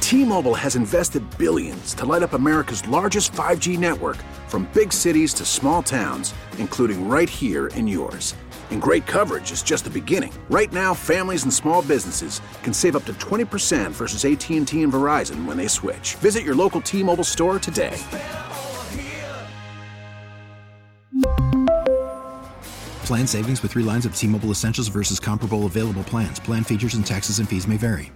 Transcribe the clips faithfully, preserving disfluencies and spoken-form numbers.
T-Mobile has invested billions to light up America's largest five G network, from big cities to small towns, including right here in yours. And great coverage is just the beginning. Right now, families and small businesses can save up to twenty percent versus A T and T and Verizon when they switch. Visit your local T-Mobile store today. Plan savings with three lines of T-Mobile Essentials versus comparable available plans. Plan features and taxes and fees may vary.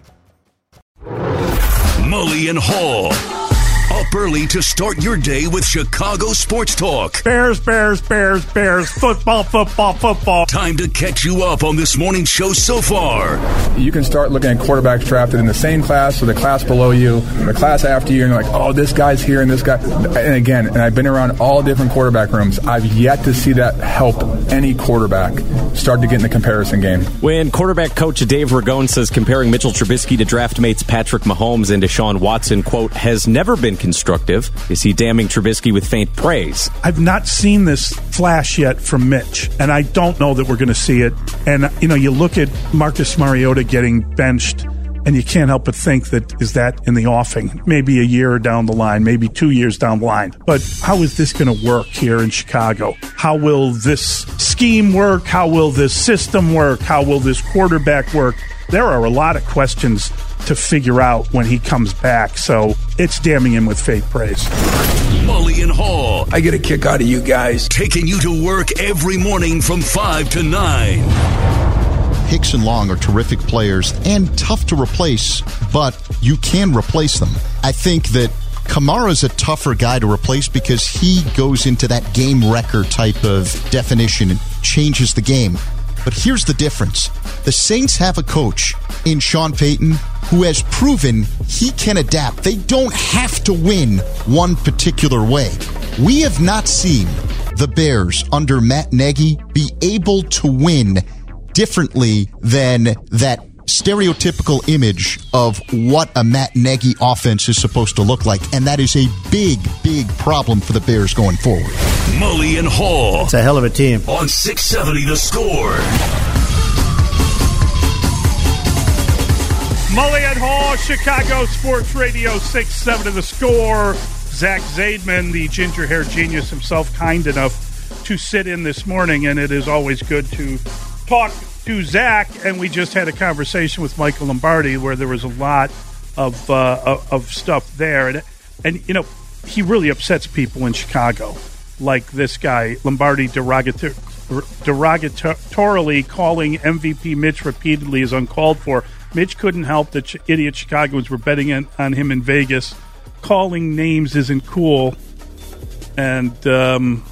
Mully and Hall. Up early to start your day with Chicago Sports Talk. Bears, Bears, Bears, Bears, football, football, football. Time to catch you up on this morning's show so far. You can start looking at quarterbacks drafted in the same class or the class below you, or the class after you, and you're like, oh, this guy's here and this guy. And again, and I've been around all different quarterback rooms. I've yet to see that help any quarterback start to get in the comparison game. When quarterback coach Dave Ragone says comparing Mitchell Trubisky to draft mates Patrick Mahomes and Deshaun Watson, quote, has never been constructive, is he damning Trubisky with faint praise? I've not seen this flash yet from Mitch, and I don't know that we're going to see it. And, you know, you look at Marcus Mariota getting benched, and you can't help but think that, is that in the offing? Maybe a year down the line, maybe two years down the line. But how is this going to work here in Chicago? How will this scheme work? How will this system work? How will this quarterback work? There are a lot of questions to figure out when he comes back, so it's damning him with faint praise. Mully and Hall. I get a kick out of you guys. Taking you to work every morning from five to nine. Hicks and Long are terrific players and tough to replace, but you can replace them. I think that Kamara's a tougher guy to replace because he goes into that game wrecker type of definition and changes the game. But here's the difference. The Saints have a coach in Sean Payton who has proven he can adapt. They don't have to win one particular way. We have not seen the Bears under Matt Nagy be able to win differently than that stereotypical image of what a Matt Nagy offense is supposed to look like. And that is a big, big problem for the Bears going forward. Mully and Hall. It's a hell of a team. On six seventy The Score. Mully and Hall, Chicago Sports Radio, six seventy The Score. Zach Zaidman, the ginger hair genius himself, kind enough to sit in this morning, and it is always good to talk to Zach. And we just had a conversation with Michael Lombardi where there was a lot of uh, of stuff there, and and you know he really upsets people in Chicago, like this guy Lombardi derogator- derogatorily calling M V P Mitch repeatedly is uncalled for. Mitch couldn't help that ch- idiot Chicagoans were betting in, on him in Vegas. Calling names isn't cool, and um,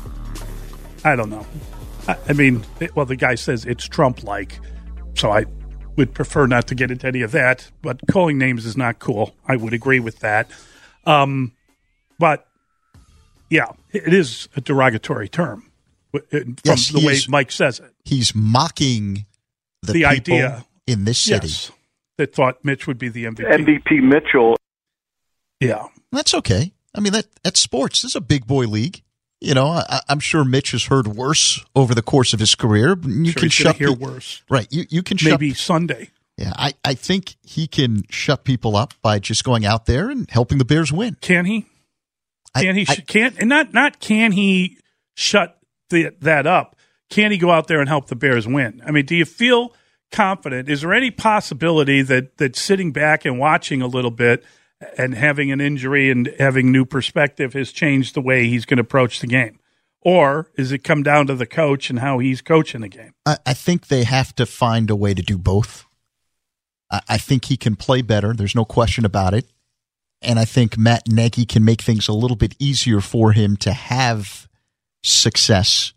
I don't know. I, I mean, it, well, the guy says it's Trump-like, so I would prefer not to get into any of that. But calling names is not cool. I would agree with that. Um, but yeah, it is a derogatory term from yes, the way is, Mike says it. He's mocking the, the people idea in this city. Yes, that thought Mitch would be the M V P. M V P Mitchell. Yeah. That's okay. I mean, that that's sports. This is a big boy league. You know, I, I'm sure Mitch has heard worse over the course of his career. You sure can shut hear pe- worse. Right. You you can maybe shut, Sunday. Yeah, I, I think he can shut people up by just going out there and helping the Bears win. Can he? Can I, he? I, Can and not not can he shut the, that up? Can he go out there and help the Bears win? I mean, do you feel confident? Is there any possibility that that sitting back and watching a little bit and having an injury and having new perspective has changed the way he's going to approach the game? Or is it come down to the coach and how he's coaching the game? I, I think they have to find a way to do both. I, I think he can play better. There's no question about it. And I think Matt Nagy can make things a little bit easier for him to have success.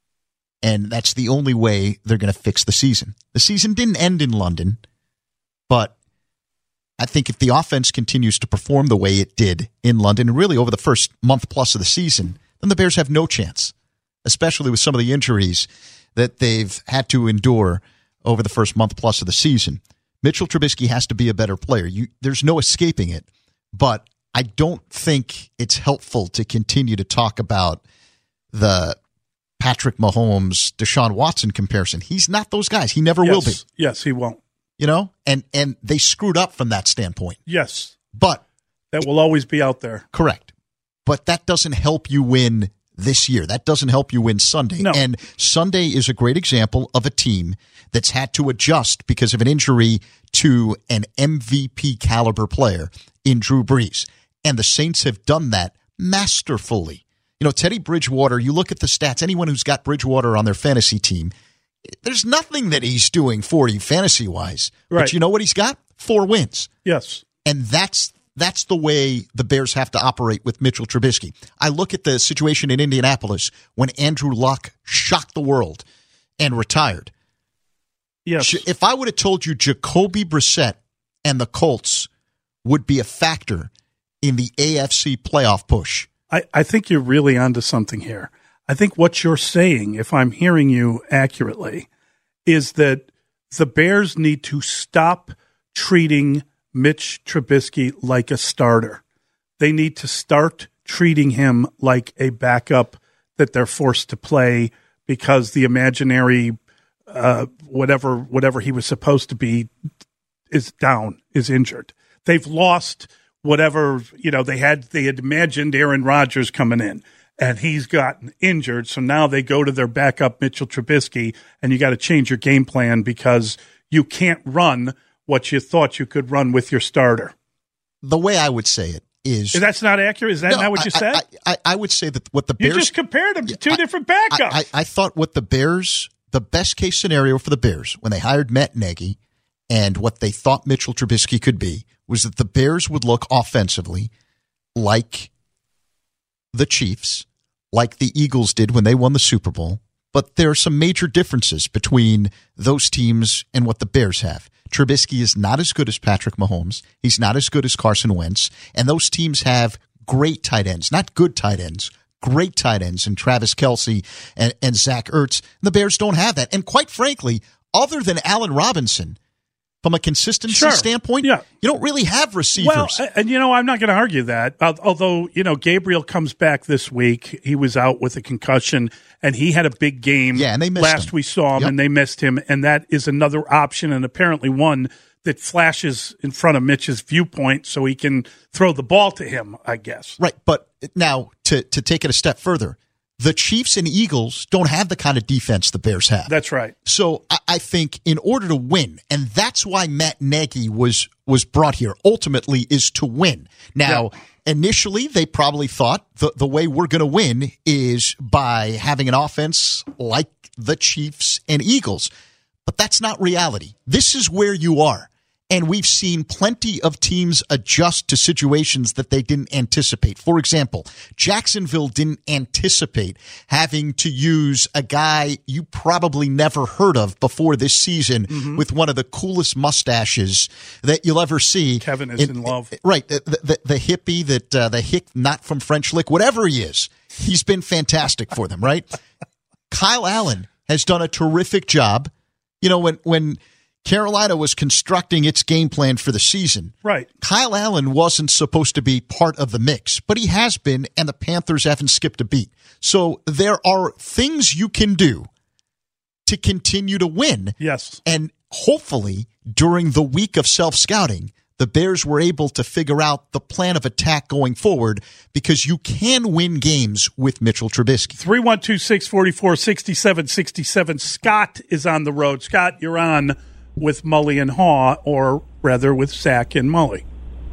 And that's the only way they're going to fix the season. The season didn't end in London, but I think if the offense continues to perform the way it did in London, and really over the first month plus of the season, then the Bears have no chance, especially with some of the injuries that they've had to endure over the first month plus of the season. Mitchell Trubisky has to be a better player. You, there's no escaping it, but I don't think it's helpful to continue to talk about the Patrick Mahomes, Deshaun Watson comparison. He's not those guys. He never yes. will be. Yes, he won't. You know, and and they screwed up from that standpoint. Yes, But that will always be out there. Correct. But that doesn't help you win this year. That doesn't help you win Sunday. No. And Sunday is a great example of a team that's had to adjust because of an injury to an M V P caliber player in Drew Brees. And the Saints have done that masterfully. You know, Teddy Bridgewater, you look at the stats, anyone who's got Bridgewater on their fantasy team, there's nothing that he's doing for you fantasy-wise. Right. But you know what he's got? Four wins. Yes. And that's That's the way the Bears have to operate with Mitchell Trubisky. I look at the situation in Indianapolis when Andrew Luck shocked the world and retired. Yes. If I would have told you Jacoby Brissett and the Colts would be a factor in the A F C playoff push. I, I think you're really onto something here. I think what you're saying, if I'm hearing you accurately, is that the Bears need to stop treating Mitch Trubisky like a starter. They need to start treating him like a backup that they're forced to play because the imaginary uh, whatever whatever he was supposed to be is down, is injured. They've lost whatever, you know, they had they had imagined Aaron Rodgers coming in, and he's gotten injured, so now they go to their backup Mitchell Trubisky, and you got to change your game plan because you can't run what you thought you could run with your starter. The way I would say it is... That's not accurate? Is that no, not what you I, said? I, I, I would say that what the you Bears... You just compared them to two I, different backups. I, I, I thought what the Bears... The best case scenario for the Bears when they hired Matt Nagy and what they thought Mitchell Trubisky could be was that the Bears would look offensively like the Chiefs, like the Eagles did when they won the Super Bowl. But there are some major differences between those teams and what the Bears have. Trubisky is not as good as Patrick Mahomes. He's not as good as Carson Wentz. And those teams have great tight ends, not good tight ends, great tight ends in Travis Kelce and, and Zach Ertz. The Bears don't have that. And quite frankly, other than Allen Robinson, from a consistency sure. standpoint, yeah. you don't really have receivers. Well, and you know, I'm not going to argue that. Although, you know, Gabriel comes back this week. He was out with a concussion, and he had a big game yeah, and they missed last him. we saw him, yep. and they missed him. And that is another option, and apparently one that flashes in front of Mitch's viewpoint so he can throw the ball to him, I guess. Right, but now to, to take it a step further, the Chiefs and Eagles don't have the kind of defense the Bears have. That's right. So I, I think in order to win, and that's why Matt Nagy was was brought here, ultimately is to win. Now, yeah. initially they probably thought the, the way we're going to win is by having an offense like the Chiefs and Eagles. But that's not reality. This is where you are. And we've seen plenty of teams adjust to situations that they didn't anticipate. For example, Jacksonville didn't anticipate having to use a guy you probably never heard of before this season mm-hmm. with one of the coolest mustaches that you'll ever see. Kevin is in, in love. Right. The, the, the hippie, that uh, the hick, not from French Lick, whatever he is. He's been fantastic for them, right? Kyle Allen has done a terrific job. You know, when when Carolina was constructing its game plan for the season, right? Kyle Allen wasn't supposed to be part of the mix, but he has been, and the Panthers haven't skipped a beat. So there are things you can do to continue to win. Yes. And hopefully, during the week of self-scouting, the Bears were able to figure out the plan of attack going forward because you can win games with Mitchell Trubisky. three one two, six four four, six seven six seven. Scott is on the road. Scott, you're on with Mully and Haw, or rather with Zach and Mully.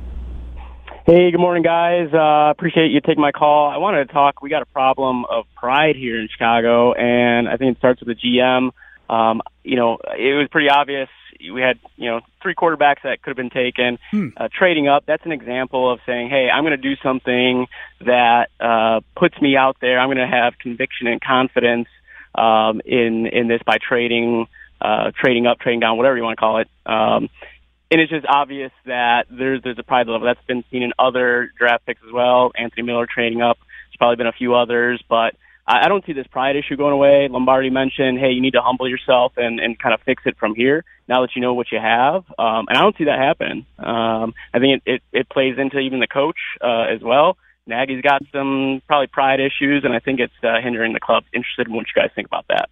Hey, good morning, guys. Uh, appreciate you taking my call. I wanted to talk. We got a problem of pride here in Chicago, and I think it starts with the G M. Um, you know, it was pretty obvious. We had, you know, three quarterbacks that could have been taken. Hmm. Uh, trading up, that's an example of saying, hey, I'm going to do something that uh, puts me out there. I'm going to have conviction and confidence um, in in this by trading, uh, trading up, trading down, whatever you want to call it. Um, and it's just obvious that there's there's a pride level that's been seen in other draft picks as well. Anthony Miller trading up. There's probably been a few others, but I don't see this pride issue going away. Lombardi mentioned, hey, you need to humble yourself and, and kind of fix it from here now that you know what you have. Um, and I don't see that happening. Um, I think it, it, it plays into even the coach uh, as well. Nagy's got some probably pride issues, and I think it's uh, hindering the club. Interested in what you guys think about that.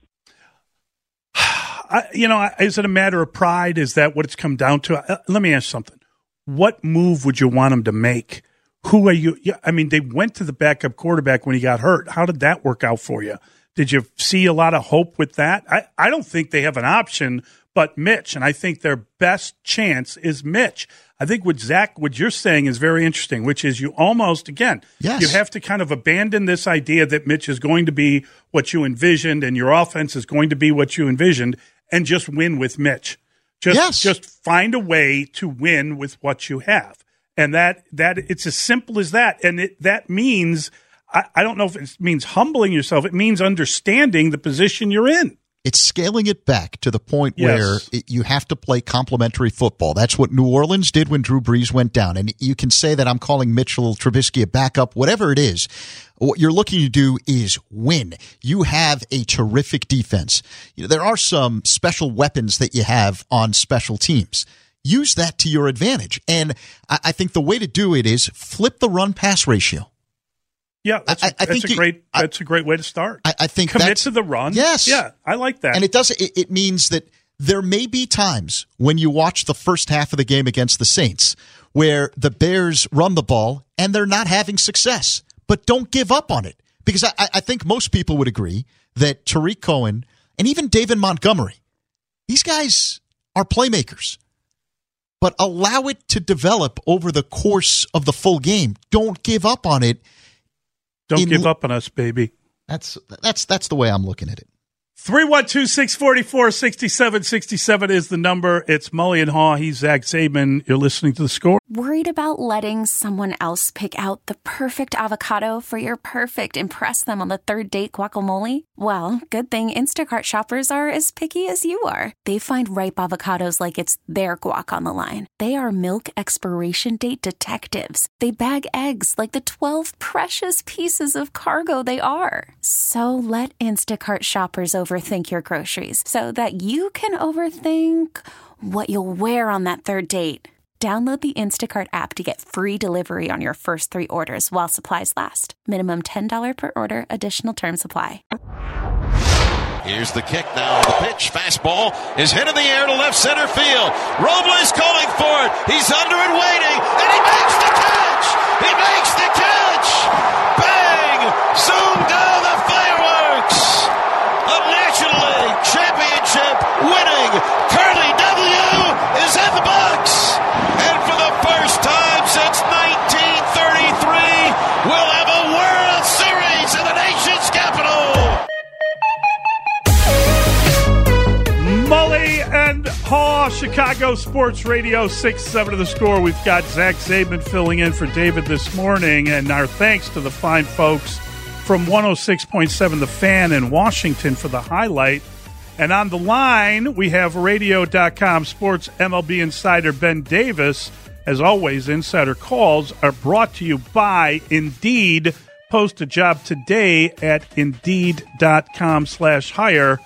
I, you know, is it a matter of pride? Is that what it's come down to? Uh, let me ask you something. what move would you want him to make? Who are you? Yeah, I mean, they went to the backup quarterback when he got hurt. How did that work out for you? Did you see a lot of hope with that? I, I don't think they have an option but Mitch, and I think their best chance is Mitch. I think what Zach, what you're saying is very interesting, which is you almost, again, yes. you have to kind of abandon this idea that Mitch is going to be what you envisioned and your offense is going to be what you envisioned and just win with Mitch. Just, yes. just find a way to win with what you have. And that, that it's as simple as that. And it, that means, I, I don't know if it means humbling yourself. It means understanding the position you're in. It's scaling it back to the point yes. where it, you have to play complementary football. That's what New Orleans did when Drew Brees went down. And you can say that I'm calling Mitchell Trubisky a backup, whatever it is. What you're looking to do is win. You have a terrific defense. You know, there are some special weapons that you have on special teams. Use that to your advantage. And I, I think the way to do it is flip the run-pass ratio. Yeah, that's, I, I that's think a you, great. I, that's a great way to start. I, I think commit that's, to the run. Yes, yeah, I like that. And it does. It, it means that there may be times when you watch the first half of the game against the Saints where the Bears run the ball and they're not having success, but don't give up on it because I, I think most people would agree that Tariq Cohen and even David Montgomery, these guys are playmakers. But allow it to develop over the course of the full game. Don't give up on it. Don't In, give up on us, baby. That's that's that's the way I'm looking at it. three one two, six four four, six seven six seven is the number. It's Mully and Haw. He's Zach Zabin. You're listening to The Score. Worried about letting someone else pick out the perfect avocado for your perfect impress them on the third date guacamole? Well, good thing Instacart shoppers are as picky as you are. They find ripe avocados like it's their guac on the line. They are milk expiration date detectives. They bag eggs like the twelve precious pieces of cargo they are. So let Instacart shoppers overthink your groceries so that you can overthink what you'll wear on that third date. Download the Instacart app to get free delivery on your first three orders while supplies last. Minimum ten dollars per order. Additional terms apply. Here's the kick now. The pitch. Fastball is hit in the air to left center field. Robles calling for it. He's under and waiting. And he makes the catch. He makes the catch. Bang. Zoom down the fireworks. A National League Championship winning Curly W is in the box. And for the first time since nineteen thirty-three, we'll have a World Series in the nation's capital. Mully and Haw, Chicago Sports Radio, six seven of The Score. We've got Zach Zabin filling in for David this morning, and our thanks to the fine folks from one oh six point seven The Fan in Washington for the highlight. And on the line, we have radio dot com sports M L B insider Ben Davis. As always, Insider Calls are brought to you by Indeed. Post a job today at Indeed.com slash hire.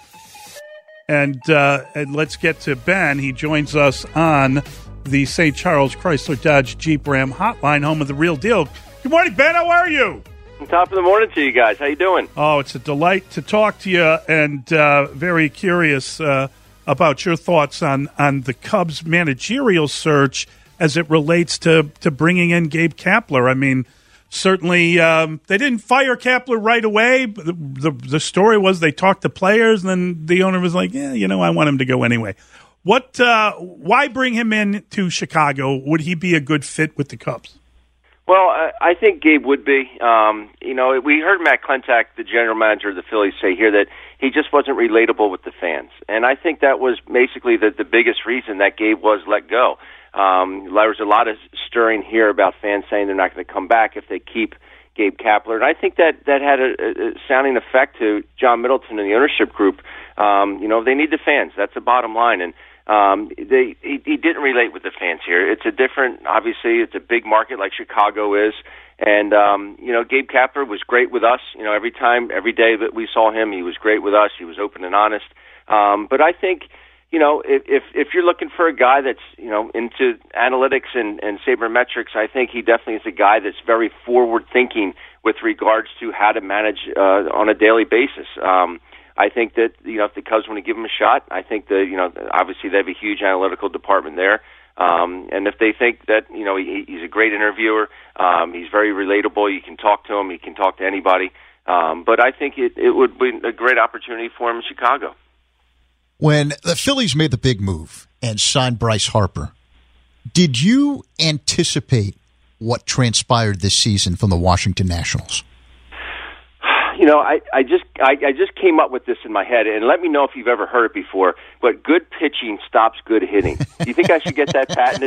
And, uh, and let's get to Ben. He joins us on the Saint Charles Chrysler Dodge Jeep Ram hotline, home of the real deal. Good morning, Ben. How are you? Top of the morning to you guys. How you doing? Oh, it's a delight to talk to you, and uh, very curious uh, about your thoughts on, on the Cubs' managerial search as it relates to, to bringing in Gabe Kapler. I mean, certainly um, they didn't fire Kapler right away. The, the, the story was they talked to players, and then the owner was like, yeah, you know, I want him to go anyway. What? Uh, why bring him in to Chicago? Would he be a good fit with the Cubs? Well, I think Gabe would be. Um, you know, we heard Matt Klentak, the general manager of the Phillies, say here that he just wasn't relatable with the fans. And I think that was basically the, the biggest reason that Gabe was let go. Um, there was a lot of stirring here about fans saying they're not going to come back if they keep Gabe Kapler. And I think that, that had a, a sounding effect to John Middleton and the ownership group. Um, you know, they need the fans. That's the bottom line. And Um, they, he, he didn't relate with the fans here. It's a different, obviously, it's a big market like Chicago is. And, um, you know, Gabe Kapler was great with us. You know, every time, every day that we saw him, he was great with us. He was open and honest. Um, but I think, you know, if, if, if you're looking for a guy that's, you know, into analytics and, and sabermetrics, I think he definitely is a guy that's very forward thinking with regards to how to manage, uh, on a daily basis. Um, I think that, you know, if the Cubs want to give him a shot, I think that, you know, obviously they have a huge analytical department there. Um, and if they think that, you know, he, he's a great interviewer, um, he's very relatable, you can talk to him, you can talk to anybody. Um, but I think it, it would be a great opportunity for him in Chicago. When the Phillies made the big move and signed Bryce Harper, did you anticipate what transpired this season from the Washington Nationals? You know, I, I just I, I just came up with this in my head, and let me know if you've ever heard it before. But good pitching stops good hitting. Do you think I should get that patented?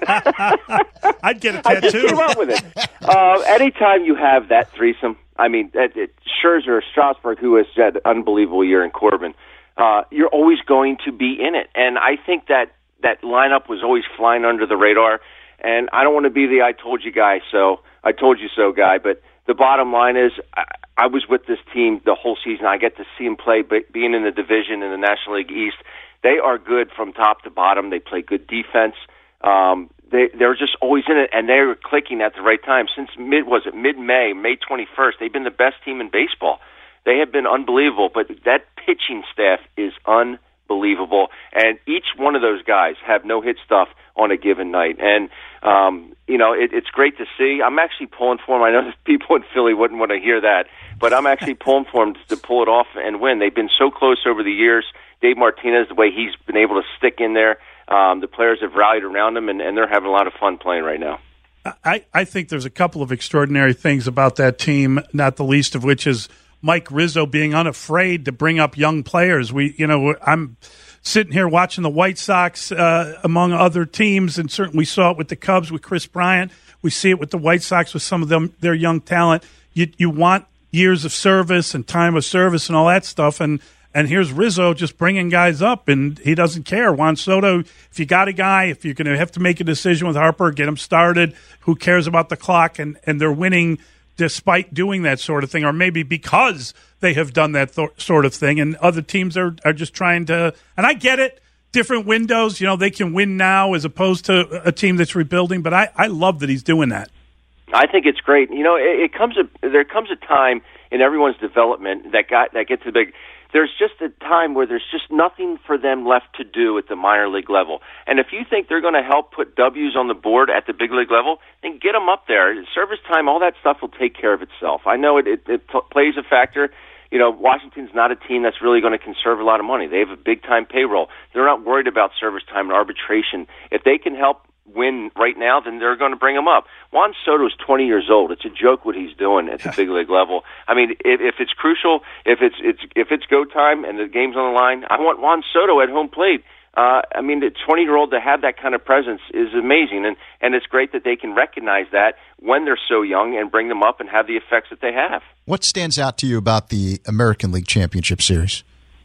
I'd get a tattoo. I just came up with it. Uh, anytime you have that threesome, I mean, it, it, Scherzer, Strasburg, who has had an unbelievable year in Corbin, uh, you're always going to be in it. And I think that that lineup was always flying under the radar. And I don't want to be the I told you guy, so I told you so guy, but the bottom line is I, I was with this team the whole season. I get to see them play, but being in the division in the National League East, they are good from top to bottom. They play good defense. Um, they, they're just always in it, and they were clicking at the right time. Since mid, was it mid-May, May twenty-first, they've been the best team in baseball. They have been unbelievable, but that pitching staff is unbelievable, and each one of those guys have no-hit stuff on a given night. And, um, you know, it, it's great to see. I'm actually pulling for them. I know that people in Philly wouldn't want to hear that, but I'm actually pulling for them to pull it off and win. They've been so close over the years. Dave Martinez, the way he's been able to stick in there, um, the players have rallied around him, and, and they're having a lot of fun playing right now. I, I think there's a couple of extraordinary things about that team, not the least of which is Mike Rizzo being unafraid to bring up young players. We, you know, I'm sitting here watching the White Sox uh, among other teams, and certainly we saw it with the Cubs with Chris Bryant. We see it with the White Sox with some of them, their young talent. You you want years of service and time of service and all that stuff, and and here's Rizzo just bringing guys up, and he doesn't care. Juan Soto, if you got a guy, if you're going to have to make a decision with Harper, get him started. Who cares about the clock? And and they're winning despite doing that sort of thing, or maybe because they have done that th- sort of thing, and other teams are, are just trying to, and I get it, different windows, you know, they can win now as opposed to a team that's rebuilding, but I, I love that he's doing that. I think it's great. You know, it, it comes a, there comes a time in everyone's development that got, that gets a big, there's just a time where there's just nothing for them left to do at the minor league level. And if you think they're going to help put W's on the board at the big league level, then get them up there. Service time, all that stuff will take care of itself. I know it, it, it p- plays a factor. You know, Washington's not a team that's really going to conserve a lot of money. They have a big-time payroll. They're not worried about service time and arbitration. If they can help win right now, then they're going to bring him up. Juan Soto's twenty years old. It's a joke what he's doing at the big league level. I mean, if, if it's crucial, if it's it's if it's go time and the game's on the line, I want Juan Soto at home plate. Uh, I mean, the twenty-year-old to have that kind of presence is amazing, and and it's great that they can recognize that when they're so young and bring them up and have the effects that they have. What stands out to you about the American League Championship Series?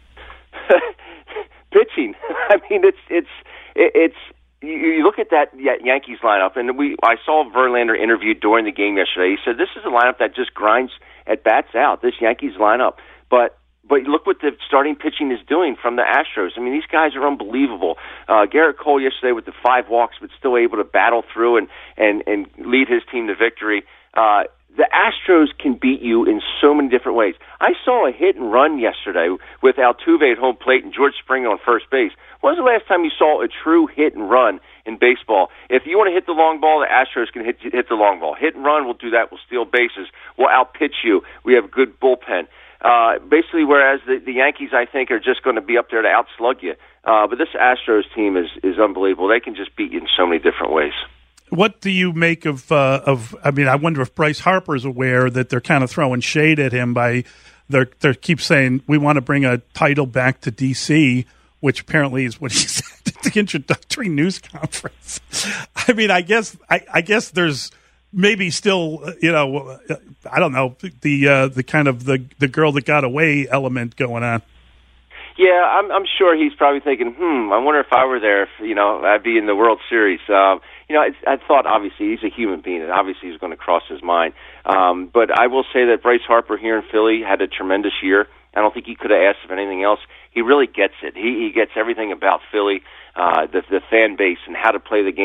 Pitching. I mean, it's it's it's. You look at that Yankees lineup, and we I saw Verlander interviewed during the game yesterday. He said this is a lineup that just grinds at bats out, this Yankees lineup. But but look what the starting pitching is doing from the Astros. I mean, these guys are unbelievable. Uh, Garrett Cole yesterday with the five walks, but still able to battle through and, and, and lead his team to victory. Uh, the Astros can beat you in so many different ways. I saw a hit and run yesterday with Altuve at home plate and George Springer on first base. When was the last time you saw a true hit and run in baseball? If you want to hit the long ball, the Astros can hit, hit the long ball. Hit and run, we'll do that. We'll steal bases. We'll outpitch you. We have a good bullpen. Uh, basically, whereas the, the Yankees, I think, are just going to be up there to outslug you. Uh, but this Astros team is, is unbelievable. They can just beat you in so many different ways. What do you make of, uh, of? I mean, I wonder if Bryce Harper is aware that they're kind of throwing shade at him by they they keep saying we want to bring a title back to D C, which apparently is what he said at the introductory news conference. I mean, I guess I, I guess there's maybe still, you know, I don't know, the uh, the kind of the the girl that got away element going on. Yeah, I'm, I'm sure he's probably thinking, hmm, I wonder if I were there, if, you know, I'd be in the World Series. Um, you know, it's, I thought, obviously, he's a human being, and obviously he's going to cross his mind. Um, but I will say that Bryce Harper here in Philly had a tremendous year. I don't think he could have asked for anything else. He really gets it. He, he gets everything about Philly, uh, the, the fan base, and how to play the game.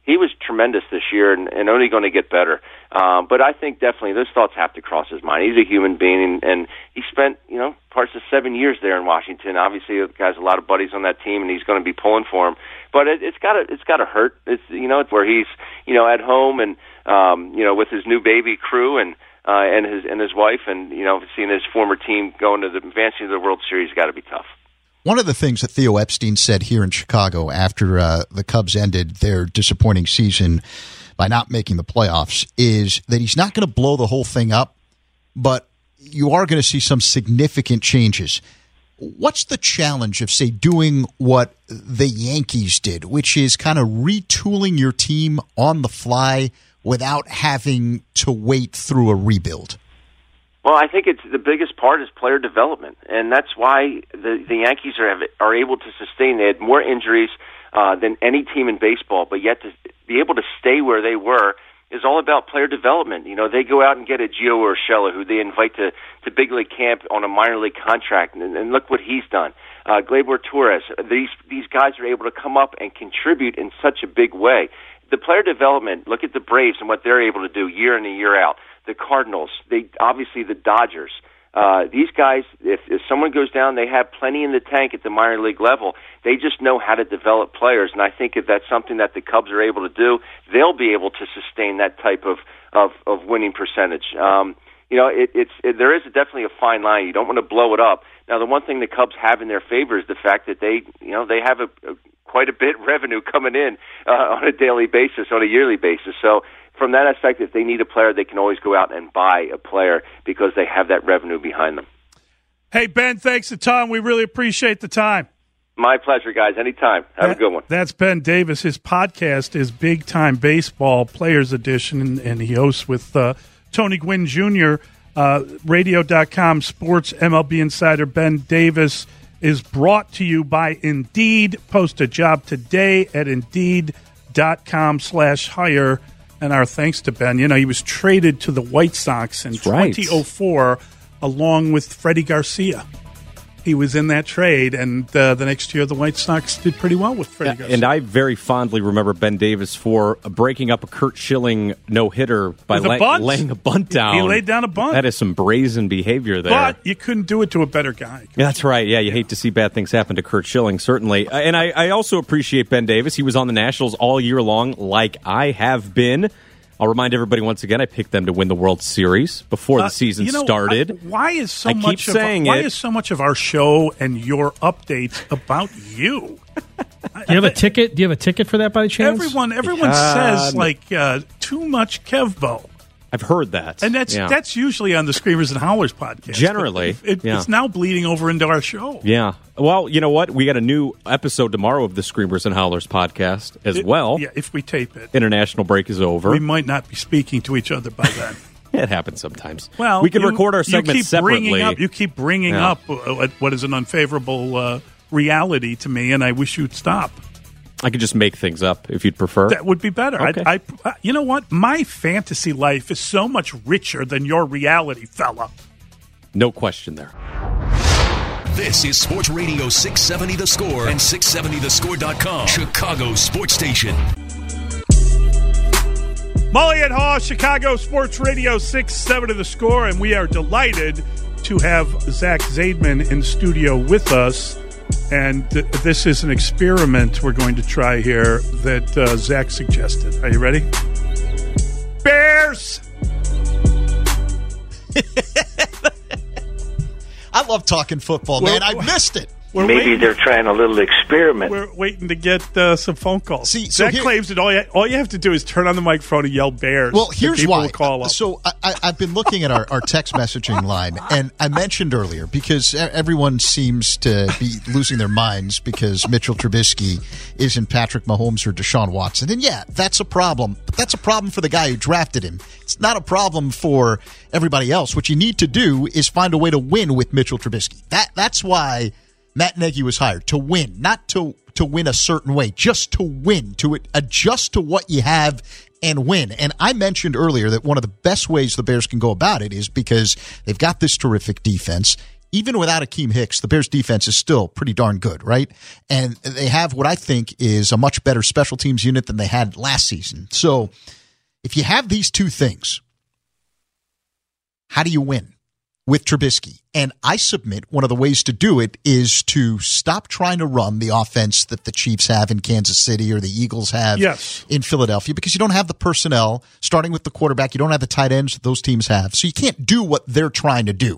he was tremendous this year and, and only going to get better. Um, but I think definitely those thoughts have to cross his mind. He's a human being, and, and he spent, you know, parts of seven years there in Washington. Obviously, the guy's a lot of buddies on that team, and he's going to be pulling for him. But it, it's got to, it's got to hurt. It's, you know, it's where he's, you know, at home and, um, you know, with his new baby crew and, uh, and his, and his wife, and, you know, seeing his former team going to the, advancing to the World Series got to be tough. One of the things that Theo Epstein said here in Chicago after uh, the Cubs ended their disappointing season by not making the playoffs is that he's not going to blow the whole thing up, but you are going to see some significant changes. What's the challenge of, say, doing what the Yankees did, which is kind of retooling your team on the fly without having to wait through a rebuild? Well, I think it's the biggest part is player development, and that's why the the Yankees are are able to sustain. They had more injuries uh, than any team in baseball, but yet to be able to stay where they were is all about player development. You know, they go out and get a Gio Urshela, who they invite to to big league camp on a minor league contract, and, and look what he's done. Uh, Gleyber Torres. These these guys are able to come up and contribute in such a big way. The player development. Look at the Braves and what they're able to do year in and year out. The Cardinals, they obviously the Dodgers. Uh, these guys, if, if someone goes down, they have plenty in the tank at the minor league level. They just know how to develop players, and I think if that's something that the Cubs are able to do, they'll be able to sustain that type of of, of winning percentage. Um, you know, it, it's it, there is definitely a fine line. You don't want to blow it up. Now, the one thing the Cubs have in their favor is the fact that they, you know, they have a, a quite a bit revenue coming in uh, on a daily basis, on a yearly basis. So. From that aspect, if they need a player, they can always go out and buy a player because they have that revenue behind them. Hey, Ben, thanks a ton. We really appreciate the time. My pleasure, guys. Anytime. Have that, a good one. That's Ben Davis. His podcast is Big Time Baseball Players Edition, and, and he hosts with uh, Tony Gwynn Junior Uh, radio dot com Sports M L B Insider Ben Davis is brought to you by Indeed. Post a job today at Indeed dot com slash hire. And our thanks to Ben. You know, he was traded to the White Sox in That's right. twenty oh four along with Freddie Garcia. He was in that trade, and uh, the next year the White Sox did pretty well with Freddie Garcia. And I very fondly remember Ben Davis for breaking up a Curt Schilling no-hitter by With a lay, bunt. laying a bunt down. He laid down a bunt. That is some brazen behavior there. But you couldn't do it to a better guy. Yeah, that's right. Yeah, you hate to see bad things happen to Curt Schilling, certainly. Uh, and I, I also appreciate Ben Davis. He was on the Nationals all year long, like I have been. I'll remind everybody once again, I picked them to win the World Series before the uh, season you know, started. I, why is so I much keep of saying why it. is so much of our show and your updates about you? Do you have a ticket? Do you have a ticket for that by chance? Everyone, everyone Uh, says like uh, too much Kevbo, I've heard that, and that's yeah. that's usually on the Screamers and Howlers podcast. Generally, But it, yeah. it's now bleeding over into our show. Yeah. Well, you know what? We got a new episode tomorrow of the Screamers and Howlers podcast as It- well. Yeah, if we tape it, International break is over. we might not be speaking to each other by then. It happens sometimes. Well, we can you- record our you segments keep separately. Bringing up, you keep bringing Yeah. up uh, what is an unfavorable uh, reality to me, and I wish you'd stop. I could just make things up if you'd prefer. That would be better. Okay. I, I, you know what? My fantasy life is so much richer than your reality, fella. No question there. This is Sports Radio six seventy The Score and six seventy the score dot com, Chicago Sports Station. Molly and Haw, Chicago Sports Radio six seventy The Score, and we are delighted to have Zach Zaidman in studio with us. And th- this is an experiment we're going to try here that uh, Zach suggested. Are you ready? Bears! I love talking football, man. I missed it. We're Maybe waiting. they're trying a little experiment. We're waiting to get uh, some phone calls. See, so Zach here- claims that all you, all you have to do is turn on the microphone and yell Bears. Well, and here's people why. will call up. So I, I, I've been looking at our, our text messaging line, and I mentioned earlier, because e- everyone seems to be losing their minds because Mitchell Trubisky isn't Patrick Mahomes or Deshaun Watson. And yeah, that's a problem. But that's a problem for the guy who drafted him. It's not a problem for everybody else. What you need to do is find a way to win with Mitchell Trubisky. That That's why Matt Nagy was hired, to win, not to to win a certain way, just to win, to adjust to what you have and win. And I mentioned earlier that one of the best ways the Bears can go about it is because they've got this terrific defense. even without Akeem Hicks, the Bears defense is still pretty darn good, right? And they have what I think is a much better special teams unit than they had last season. So if you have these two things, how do you win with Trubisky? And I submit one of the ways to do it is to stop trying to run the offense that the Chiefs have in Kansas City or the Eagles have yes. in Philadelphia, because you don't have the personnel, starting with the quarterback. You don't have the tight ends that those teams have. So you can't do what they're trying to do.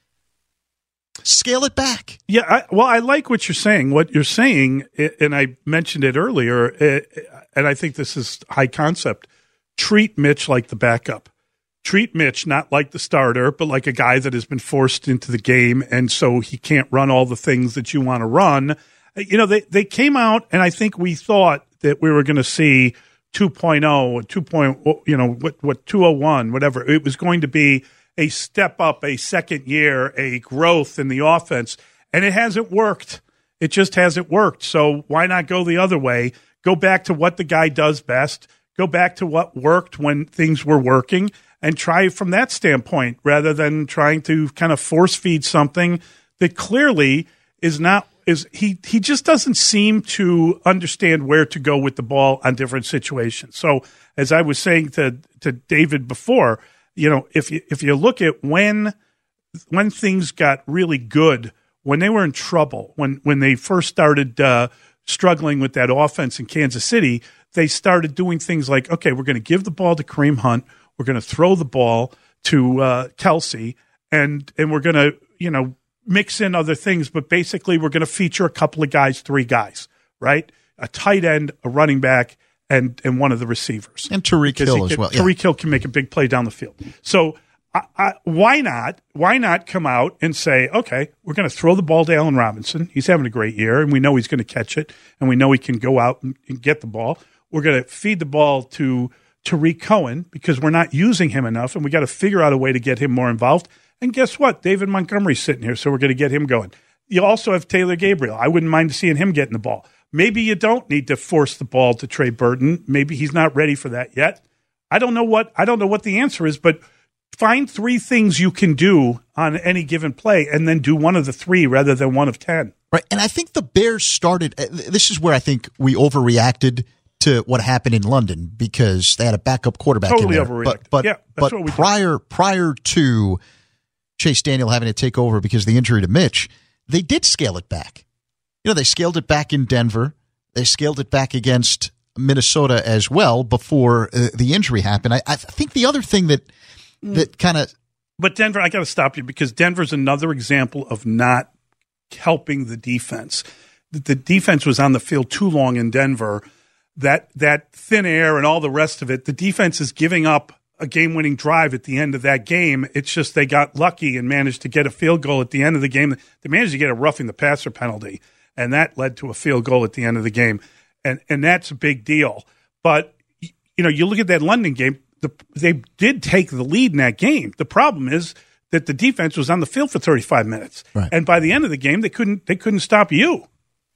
Scale it back. Yeah, I, well, I like what you're saying. What you're saying, and I mentioned it earlier, and I think this is high concept, treat Mitch like the backup. Treat Mitch not like the starter, but like a guy that has been forced into the game, and so he can't run all the things that you want to run. You know, they, they came out, and I think we thought that we were going to see two point oh, two point oh, you know, what, what two oh one, whatever. It was going to be a step up, a second year, a growth in the offense, and it hasn't worked. It just hasn't worked. So why not go the other way? Go back to what the guy does best. Go back to what worked when things were working, and try from that standpoint rather than trying to kind of force feed something that clearly is not is he he just doesn't seem to understand where to go with the ball on different situations. So as I was saying to to David before, you know, if you if you look at when when things got really good, when they were in trouble, when when they first started uh, struggling with that offense in Kansas City, they started doing things like, okay, we're going to give the ball to Kareem Hunt. We're going to throw the ball to uh, Kelsey, and and we're going to, you know, mix in other things, but basically we're going to feature a couple of guys, three guys, right? A tight end, a running back, and and one of the receivers. And Tyreek Hill can, as well. Yeah. Tyreek Hill can make a big play down the field. So I, I, why not? Why not come out and say, okay, we're going to throw the ball to Allen Robinson. He's having a great year, and we know he's going to catch it, and we know he can go out and, and get the ball. We're going to feed the ball to Tariq Cohen because we're not using him enough, and we got to figure out a way to get him more involved. And guess what? David Montgomery's sitting here, so we're going to get him going. You also have Taylor Gabriel. I wouldn't mind seeing him getting the ball. Maybe you don't need to force the ball to Trey Burton. Maybe he's not ready for that yet. I don't know what I don't know what the answer is, but find three things you can do on any given play, and then do one of the three rather than one of ten. Right, and I think the Bears started. This is where I think we overreacted to what happened in London because they had a backup quarterback totally in there. Overreacted. But but, yeah, but prior did. prior to Chase Daniel having to take over because of the injury to Mitch, they did scale it back. You know, they scaled it back in Denver. They scaled it back against Minnesota as well before uh, the injury happened. I, I think the other thing that that kind of But Denver, I got to stop you because Denver's another example of not helping the defense. The defense was on the field too long in Denver. That that thin air and all the rest of it, the defense is giving up a game-winning drive at the end of that game. It's just they got lucky and managed to get a field goal at the end of the game. They managed to get a roughing the passer penalty, and that led to a field goal at the end of the game. And and that's a big deal. But, you know, you look at that London game, the, they did take the lead in that game. The problem is that the defense was on the field for thirty-five minutes. Right. And by the end of the game, they couldn't they couldn't stop you.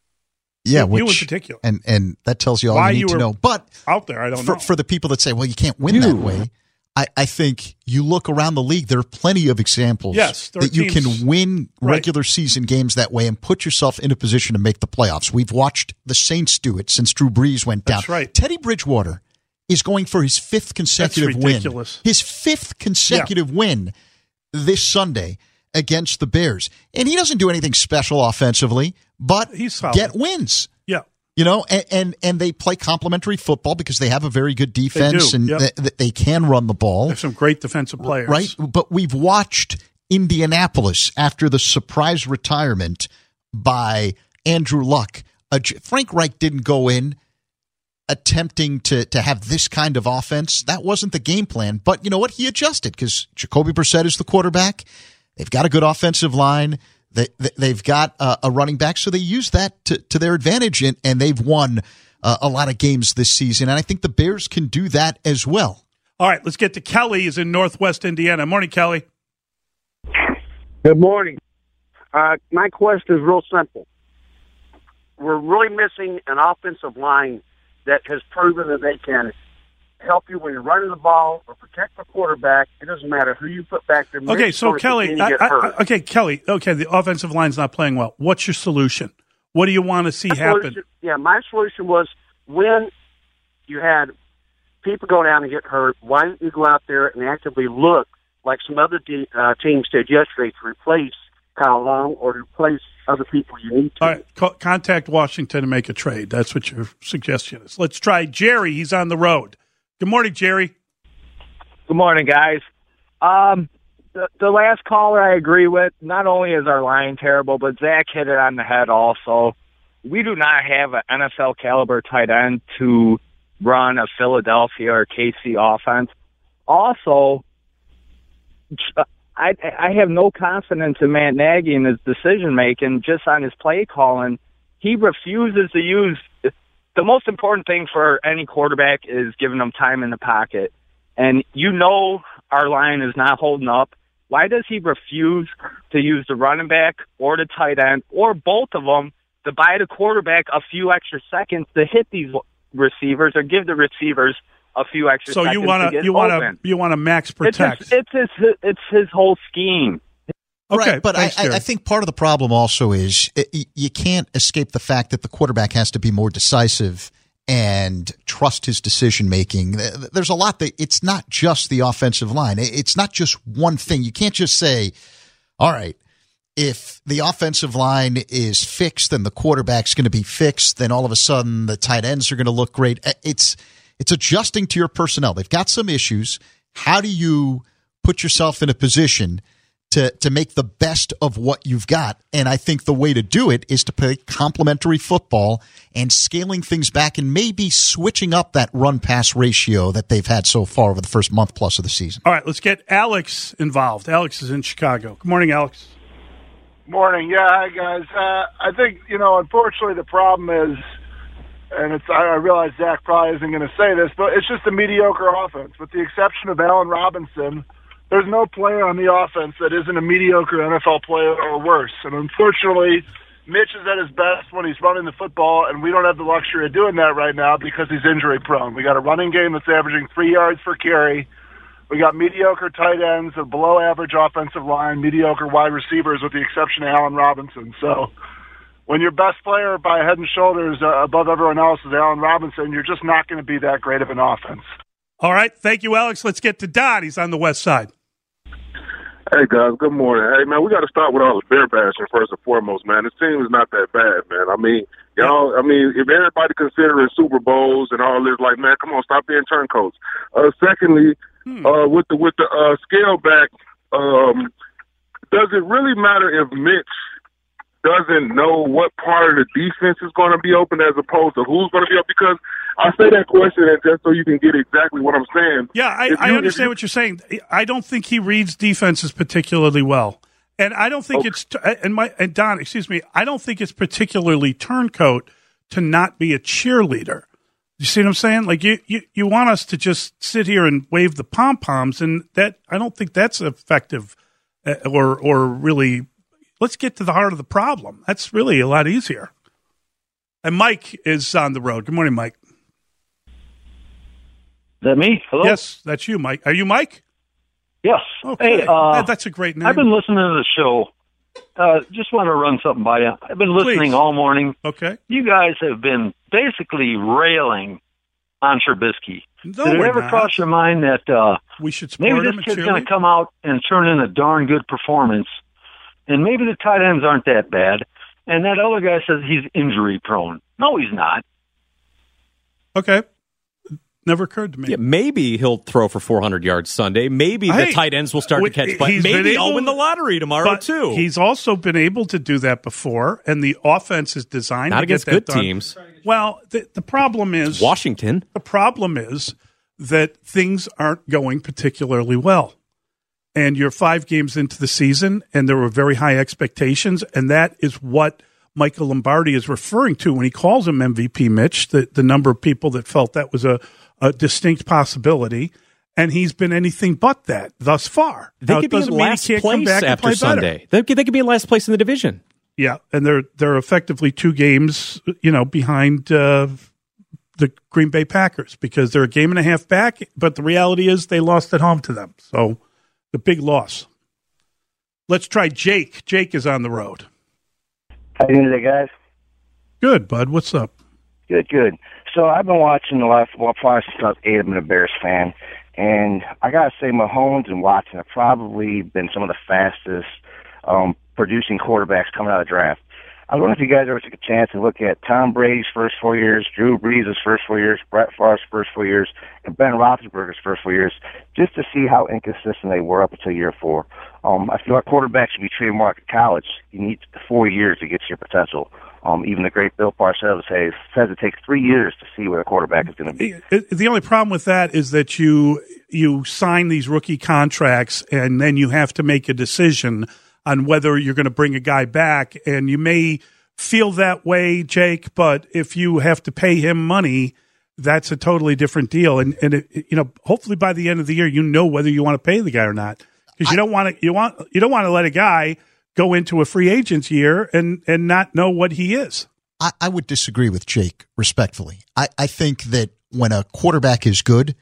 Yeah, you which, in particular, and and that tells you all Why you need you to were know. But out there, I don't for, know. For the people that say, "Well, you can't win You. that way," I, I think you look around the league. There are plenty of examples Yes, there are that you teams- can win Right. regular season games that way and put yourself in a position to make the playoffs. We've watched the Saints do it since Drew Brees went down. That's right. Teddy Bridgewater is going for his fifth consecutive win. ridiculous. His fifth consecutive win this Sunday against the Bears, and he doesn't do anything special offensively, but He's solid. get wins. Yeah. You know, and, and and they play complementary football because they have a very good defense do, and yep. they, they can run the ball. There's some great defensive players. Right? But we've watched Indianapolis after the surprise retirement by Andrew Luck. Uh, Frank Reich didn't go in attempting to, to have this kind of offense. That wasn't the game plan. But you know what? He adjusted because Jacoby Brissett is the quarterback. They've got a good offensive line. They, they've got uh, a running back, so they use that to, to their advantage, and, and they've won uh, a lot of games this season. And I think the Bears can do that as well. All right, let's get to Kelly. He's in Northwest Indiana. Morning, Kelly. Good morning. Uh, my question is real simple. We're really missing an offensive line that has proven that they can help you when you're running the ball or protect the quarterback. It doesn't matter who you put back there. Okay, so Kelly, I, I, okay, Kelly, okay, the offensive line's not playing well. What's your solution? What do you want to see my happen? Solution, yeah, my solution was when you had people go down and get hurt, why don't you go out there and actively look like some other de- uh, teams did yesterday to replace Kyle Long or to replace other people you need to. All right, co- contact Washington and make a trade. That's what your suggestion is. Let's try Jerry. He's on the road. Good morning, Jerry. Good morning, guys. Um, the, the last caller I agree with. Not only is our line terrible, but Zach hit it on the head also. We do not have an N F L caliber tight end to run a Philadelphia or K C offense. Also, I, I have no confidence in Matt Nagy and his decision-making just on his play calling. He refuses to use – the most important thing for any quarterback is giving them time in the pocket. And you know our line is not holding up. Why does he refuse to use the running back or the tight end or both of them to buy the quarterback a few extra seconds to hit these receivers or give the receivers a few extra so seconds you want to you want to you want to max protect? It's his, it's his it's his whole scheme. Okay, right, but thanks, I, I think part of the problem also is it, you can't escape the fact that the quarterback has to be more decisive and trust his decision making. There's a lot that it's not just the offensive line. It's not just one thing. You can't just say, all right, if the offensive line is fixed, then the quarterback's going to be fixed. Then all of a sudden the tight ends are going to look great. It's It's adjusting to your personnel. They've got some issues. How do you put yourself in a position to to make the best of what you've got? And I think the way to do it is to play complementary football and scaling things back and maybe switching up that run-pass ratio that they've had so far over the first month plus of the season. All right, let's get Alex involved. Alex is in Chicago. Good morning, Alex. Morning. Yeah, hi, guys. Uh, I think, you know, unfortunately the problem is, and it's, I realize Zach probably isn't going to say this, but it's just a mediocre offense. With the exception of Allen Robinson, there's no player on the offense that isn't a mediocre N F L player or worse. And unfortunately, Mitch is at his best when he's running the football, and we don't have the luxury of doing that right now because he's injury-prone. We got a running game that's averaging three yards per carry. We got mediocre tight ends, a below-average offensive line, mediocre wide receivers with the exception of Allen Robinson. So when your best player by head and shoulders uh, above everyone else is Allen Robinson, you're just not going to be that great of an offense. All right. Thank you, Alex. Let's get to Don. He's on the west side. Hey, guys. Good morning. Hey, man, we got to start with all the bear bashing first and foremost, man. This team is not that bad, man. I mean, y'all, I mean, if everybody considering Super Bowls and all this, like, man, come on, stop being turncoats. Uh, secondly, hmm. uh, with the, with the, uh, scale back, um, does it really matter if Mitch doesn't know what part of the defense is going to be open as opposed to who's going to be up? Because I say that question and just so you can get exactly what I'm saying. Yeah, I, you, I understand you, what you're saying. I don't think he reads defenses particularly well. And I don't think okay. it's – and my and Don, excuse me, I don't think it's particularly turncoat to not be a cheerleader. You see what I'm saying? Like, you, you, you want us to just sit here and wave the pom-poms, and that I don't think that's effective uh, or or really – let's get to the heart of the problem. That's really a lot easier. And Mike is on the road. Good morning, Mike. Is that me? Hello? Yes, that's you, Mike. Are you Mike? Yes. Okay. Hey, uh, that's a great name. I've been listening to the show. Uh, just want to run something by you. I've been listening Please. all morning. Okay. You guys have been basically railing on Trubisky. No, Did it we're ever not. cross your mind that uh, we should support maybe him this and kid's going cheerlead? to come out and turn in a darn good performance, and maybe the tight ends aren't that bad, and that other guy says he's injury prone. No, he's not. Okay. Never occurred to me. Yeah, maybe he'll throw for four hundred yards Sunday. Maybe Hey, the tight ends will start to catch. But he's been maybe able- I'll win the lottery tomorrow, But too. He's also been able to do that before, and the offense is designed Not to against get that good done. teams. Well, the, the problem is Washington. The problem is that things aren't going particularly well. And you're five games into the season, and there were very high expectations, and that is what Michael Lombardi is referring to when he calls him M V P Mitch, the, the number of people that felt that was a, a distinct possibility, and he's been anything but that thus far. They Now, could it be in doesn't mean he last can't come place back and after play Sunday. better. They could, they could be in last place in the division. Yeah, and they're they're effectively two games, you know, behind uh, the Green Bay Packers because they're a game and a half back, but the reality is they lost at home to them. So the big loss. Let's try Jake. Jake is on the road. How you doing today, guys? Good, bud. What's up? Good, good. So I've been watching the last football probably since I was eight. I've been a Bears fan. And I got to say, Mahomes and Watson have probably been some of the fastest um, producing quarterbacks coming out of the draft. I was wondering if you guys ever took a chance to look at Tom Brady's first four years, Drew Brees' first four years, Brett Favre's first four years, and Ben Roethlisberger's first four years, just to see how inconsistent they were up until year four. Um, I feel like quarterbacks should be treated more like a college. You need four years to get to your potential. Um, even the great Bill Parcells says, says it takes three years to see where a quarterback is going to be. The only problem with that is that you you sign these rookie contracts and then you have to make a decision on whether you're going to bring a guy back. And you may feel that way, Jake, but if you have to pay him money, that's a totally different deal. And, and it, you know, hopefully by the end of the year, you know whether you want to pay the guy or not. Because you don't want to you want you don't want to let a guy go into a free agent's year and, and not know what he is. I, I would disagree with Jake respectfully. I, I think that when a quarterback is good,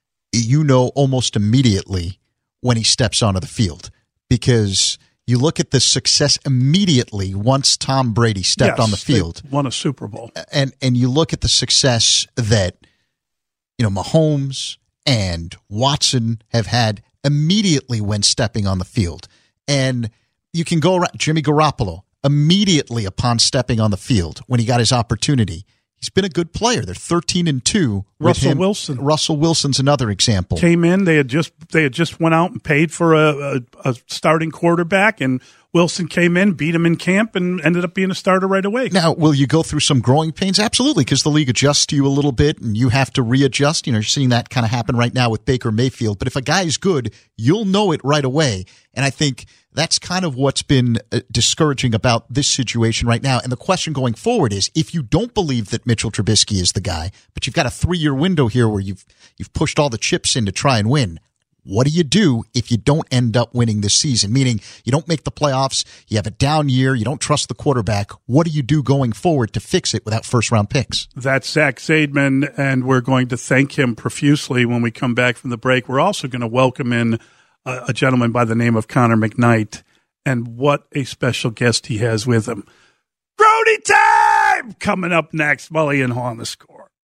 you know almost immediately when he steps onto the field because you look at the success immediately once Tom Brady stepped yes, on the field. They won a Super Bowl. And and you look at the success that, you know, Mahomes and Watson have had immediately when stepping on the field. And you can go around Jimmy Garoppolo immediately upon stepping on the field when he got his opportunity. He's been a good player. They're thirteen and two. Russell him. Wilson. Russell Wilson's another example. Came in. They had just they had just went out and paid for a, a, a starting quarterback, and Wilson came in, beat him in camp, and ended up being a starter right away. Now, will you go through some growing pains? Absolutely, because the league adjusts to you a little bit, and you have to readjust. You know, you're seeing that kind of happen right now with Baker Mayfield. But if a guy is good, you'll know it right away. And I think that's kind of what's been uh, discouraging about this situation right now. And the question going forward is, if you don't believe that Mitchell Trubisky is the guy, but you've got a three-year window here where you've you've pushed all the chips in to try and win, what do you do if you don't end up winning this season? Meaning you don't make the playoffs, you have a down year, you don't trust the quarterback. What do you do going forward to fix it without first-round picks? That's Zach Zaidman, and we're going to thank him profusely when we come back from the break. We're also going to welcome in a, a gentleman by the name of Connor McKnight, and what a special guest he has with him. Grody time! Coming up next, Mully and Haw on the Score.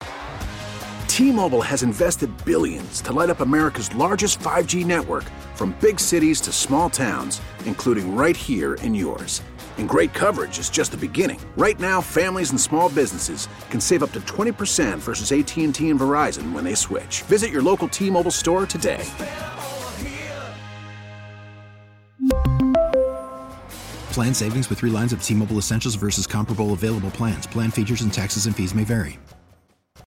T-Mobile has invested billions to light up America's largest five G network, from big cities to small towns, including right here in yours. And great coverage is just the beginning. Right now, families and small businesses can save up to twenty percent versus A T and T and Verizon when they switch. Visit your local T-Mobile store today. Plan savings with three lines of T-Mobile Essentials versus comparable available plans. Plan features and taxes and fees may vary.